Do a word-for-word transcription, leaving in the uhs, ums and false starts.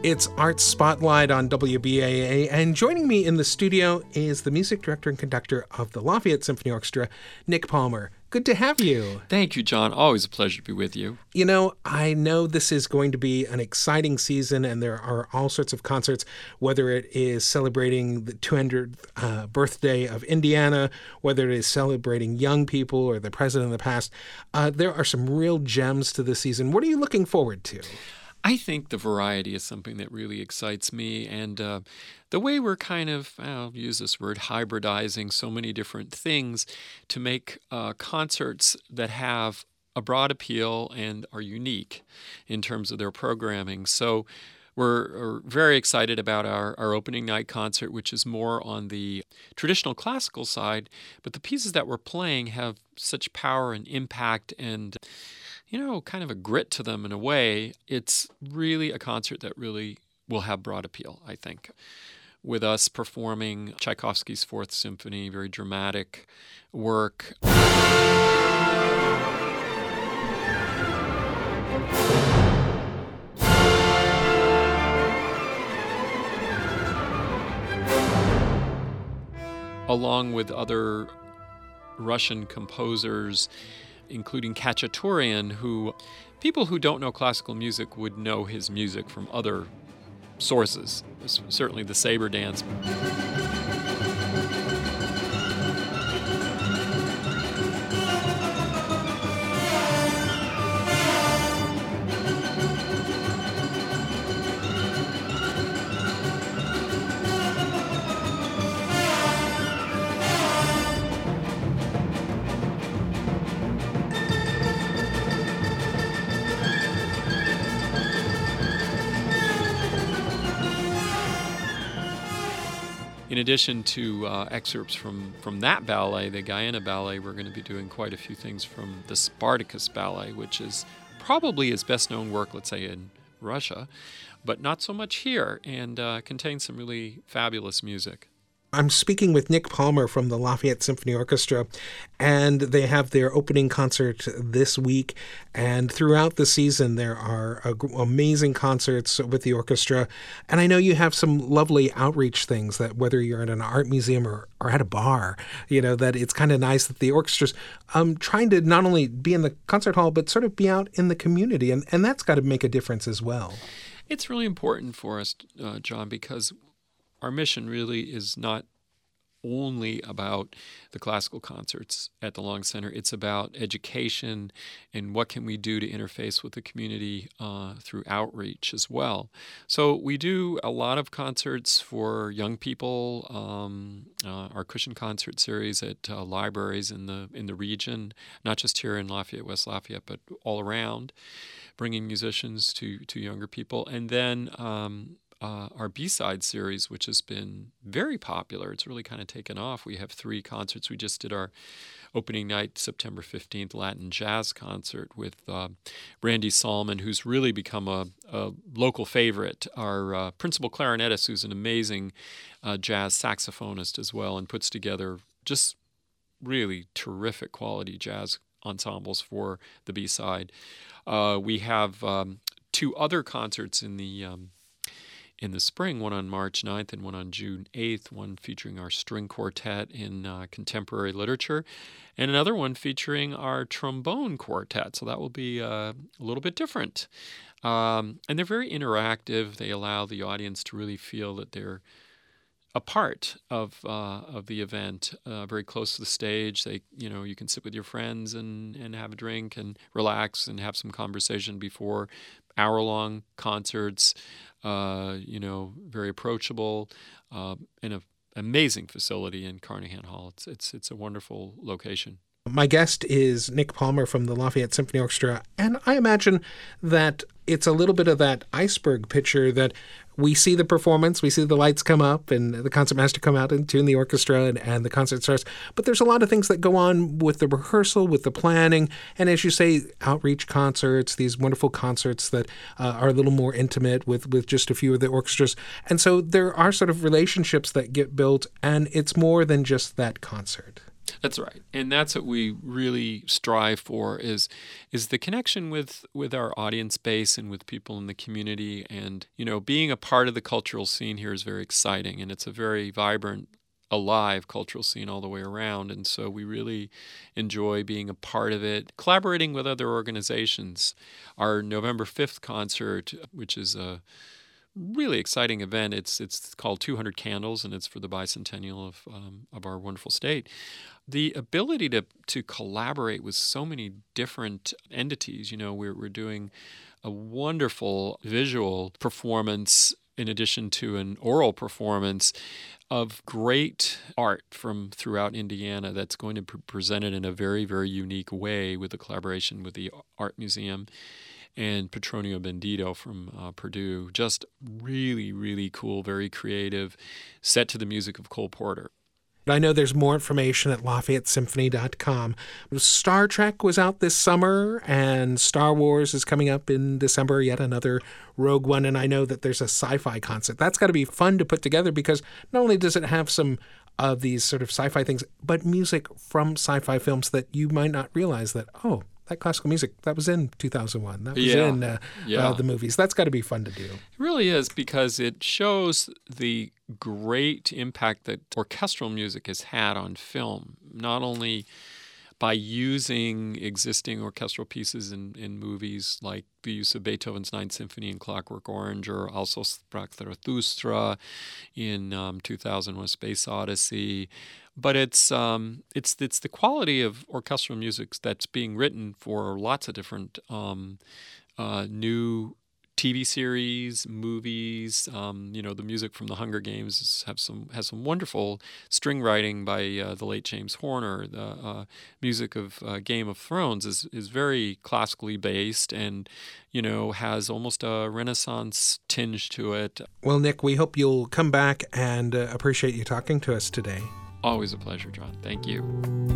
It's Arts Spotlight on W B A A, and joining me in the studio is the music director and conductor of the Lafayette Symphony Orchestra, Nick Palmer. Good to have you. Thank you, John. Always a pleasure to be with you. You know, I know this is going to be an exciting season, and there are all sorts of concerts, whether it is celebrating the two hundredth uh, birthday of Indiana, whether it is celebrating young people or the president of the past. Uh, there are some real gems to the season. What are you looking forward to? I think the variety is something that really excites me, and uh, the way we're kind of, I'll use this word, hybridizing so many different things to make uh, concerts that have a broad appeal and are unique in terms of their programming. So we're, we're very excited about our, our opening night concert, which is more on the traditional classical side, but the pieces that we're playing have such power and impact and you know, kind of a grit to them in a way. It's really a concert that really will have broad appeal, I think. With us performing Tchaikovsky's Fourth Symphony, very dramatic work. Along with other Russian composers, including Khachaturian, who people who don't know classical music would know his music from other sources, certainly the Saber Dance. In addition to uh, excerpts from, from that ballet, the Guyana Ballet, we're going to be doing quite a few things from the Spartacus Ballet, which is probably his best-known work, let's say, in Russia, but not so much here, and uh, contains some really fabulous music. I'm speaking with Nick Palmer from the Lafayette Symphony Orchestra, and they have their opening concert this week. And throughout the season, there are uh, amazing concerts with the orchestra. And I know you have some lovely outreach things that whether you're at an art museum or, or at a bar, you know, that it's kind of nice that the orchestra's um, trying to not only be in the concert hall, but sort of be out in the community. And, and that's got to make a difference as well. It's really important for us, uh, John, because our mission really is not only about the classical concerts at the Long Center. It's about education and what can we do to interface with the community uh, through outreach as well. So we do a lot of concerts for young people, um, uh, our Cushion Concert Series at uh, libraries in the in the region, not just here in Lafayette, West Lafayette, but all around, bringing musicians to, to younger people. And then um, Uh, our B-side series, which has been very popular. It's really kind of taken off. We have three concerts. We just did our opening night, September fifteenth, Latin Jazz Concert with uh, Randy Salmon, who's really become a, a local favorite. Our uh, principal clarinetist, who's an amazing uh, jazz saxophonist as well, and puts together just really terrific quality jazz ensembles for the B-side. Uh, we have um, two other concerts in the um, in the spring, one on March ninth and one on June eighth, one featuring our string quartet in uh, contemporary literature, and another one featuring our trombone quartet. So that will be uh, a little bit different. Um, and they're very interactive. They allow the audience to really feel that they're a part of uh, of the event, uh, very close to the stage. They, you know, you can sit with your friends and, and have a drink and relax and have some conversation before hour-long concerts. Uh, you know, very approachable, uh, in an amazing facility in Carnahan Hall. It's it's it's a wonderful location. My guest is Nick Palmer from the Lafayette Symphony Orchestra, and I imagine that it's a little bit of that iceberg picture that we see the performance, we see the lights come up and the concertmaster come out and tune the orchestra and, and the concert starts. But there's a lot of things that go on with the rehearsal, with the planning, and as you say, outreach concerts, these wonderful concerts that uh, are a little more intimate with, with just a few of the orchestras. And so there are sort of relationships that get built, and it's more than just that concert. That's right, and that's what we really strive for is is the connection with with our audience base and with people in the community. And you know, being a part of the cultural scene here is very exciting, and it's a very vibrant, alive cultural scene all the way around. And so we really enjoy being a part of it, collaborating with other organizations. Our November fifth concert, which is a really exciting event. It's it's called two hundred Candles, and it's for the bicentennial of um, of our wonderful state. The ability to to collaborate with so many different entities. You know, we're we're doing a wonderful visual performance in addition to an oral performance of great art from throughout Indiana that's going to be presented in a very, very unique way with a collaboration with the Art Museum and Petronio Bendito from uh, Purdue. Just really, really cool, very creative, set to the music of Cole Porter. I know there's more information at Lafayette Symphony dot com. Star Trek was out this summer, and Star Wars is coming up in December, yet another Rogue One, and I know that there's a sci-fi concert. That's got to be fun to put together because not only does it have some of these sort of sci-fi things, but music from sci-fi films that you might not realize that, oh, that classical music, that was in two thousand one. That was yeah. in uh, yeah. uh, the movies. That's got to be fun to do. It really is, because it shows the great impact that orchestral music has had on film, not only by using existing orchestral pieces in, in movies like the use of Beethoven's Ninth Symphony in Clockwork Orange, or also Sprach Zarathustra in um, two thousand one: Space Odyssey. But it's um, it's it's the quality of orchestral music that's being written for lots of different um, uh, new T V series, movies. Um, you know, the music from The Hunger Games have some has some wonderful string writing by uh, the late James Horner. The uh, music of uh, Game of Thrones is is very classically based, and you know, has almost a Renaissance tinge to it. Well, Nick, we hope you'll come back, and uh, appreciate you talking to us today. Always a pleasure, John. Thank you.